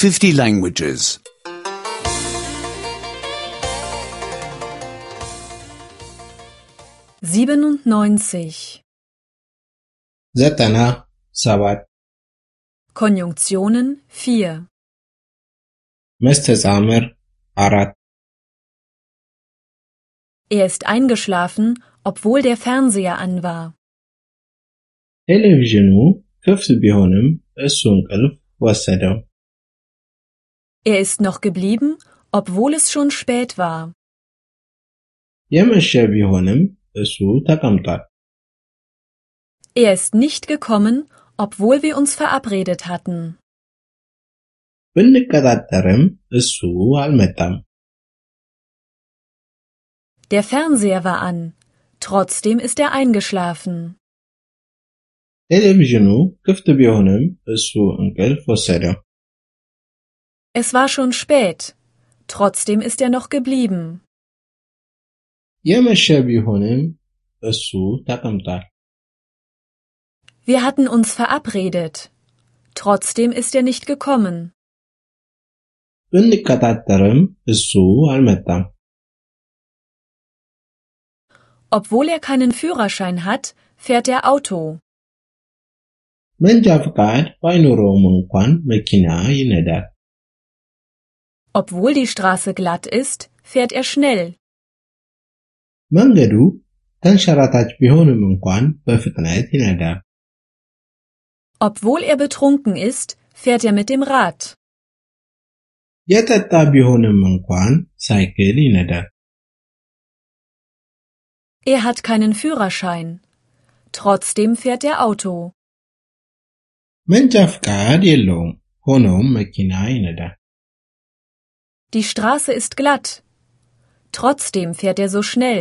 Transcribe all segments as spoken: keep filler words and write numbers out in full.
fifty languages. siebenundneunzig. ዘጠና ሰባት Konjunktionen vier. መስተጻምር አራት Er ist eingeschlafen, obwohl der Fernseher an war. ቴሌቪዥኑ ክፍት ቢሆንም እሱ እንቅልፍ ወሰደው። Er ist noch geblieben, obwohl es schon spät war. የመሸ ቢሆንም እሱ ተቀምጧል። Er ist nicht gekommen, obwohl wir uns verabredet hatten. ብንቀጣጠርም እሱ አልመጣም። Der Fernseher war an, trotzdem ist er eingeschlafen. ቴሌቪዥኑ ክፍት ቢሆንም እሱ እንቅልፍ ወሰደው። Es war schon spät, trotzdem ist er noch geblieben. የመሸ ቢሆንም እሱ ተቀምጧል። Wir hatten uns verabredet, trotzdem ist er nicht gekommen. ብንቀጣጠርም እሱ አልመጣም። Obwohl er keinen Führerschein hat, fährt er Auto. መንጃ ፍቃድ ባይኖረውም እንኳን መኪና ይነዳል። Obwohl die Straße glatt ist, fährt er schnell. መንገዱ ተንሸራታች ቢሆንም እንኳን በፍጥነት ይነዳል። Obwohl er betrunken ist, fährt er mit dem Rad. የጠጣ ቢሆንም እንኳን ሳይክል ይነዳል። Er hat keinen Führerschein. Trotzdem fährt er Auto. መንጃ ፍቃድ የለውም፣ ሆኖም መኪና ይነዳል። Die Straße ist glatt. Trotzdem fährt er so schnell.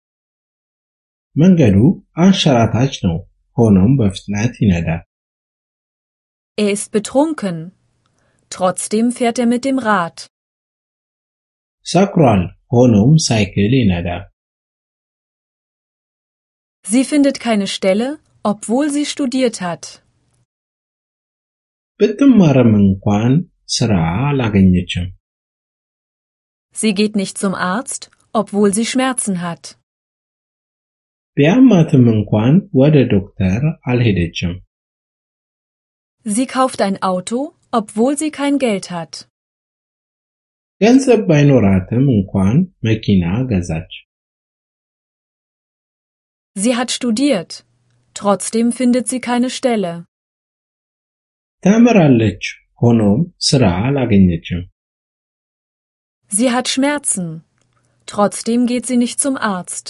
መንገዱ አንሸራታች ነው፣ ሆኖም በፍጥነት ይነዳል። Er ist betrunken. Trotzdem fährt er mit dem Rad. ሰክሯል፣ ሆኖም ሳይክል ይነዳል። Sie findet keine Stelle, obwohl sie studiert hat. ብትማርም እንኳን ስራ አላገኘችም። Sie geht nicht zum Arzt, obwohl sie Schmerzen hat. ቢያማትም እንኳን ወደ ዶክተር አልሄደችም። Sie kauft ein Auto, obwohl sie kein Geld hat. ገንዘብ ባይኖራትም እንኳን መኪና ገዛች። Sie hat studiert. Trotzdem findet sie keine Stelle. ተምራለች፣ ሆኖም ስራ አላገኘችም። Sie hat Schmerzen. Trotzdem geht sie nicht zum Arzt.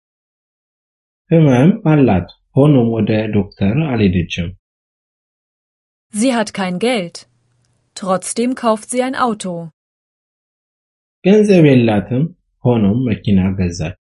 ህመም አላት፣ ሆኖም ወደ ዶክተር አልሄደችም። Sie hat kein Geld. Trotzdem kauft sie ein Auto. ገንዘብ የላትም፣ ሆኖም መኪና ገዛች።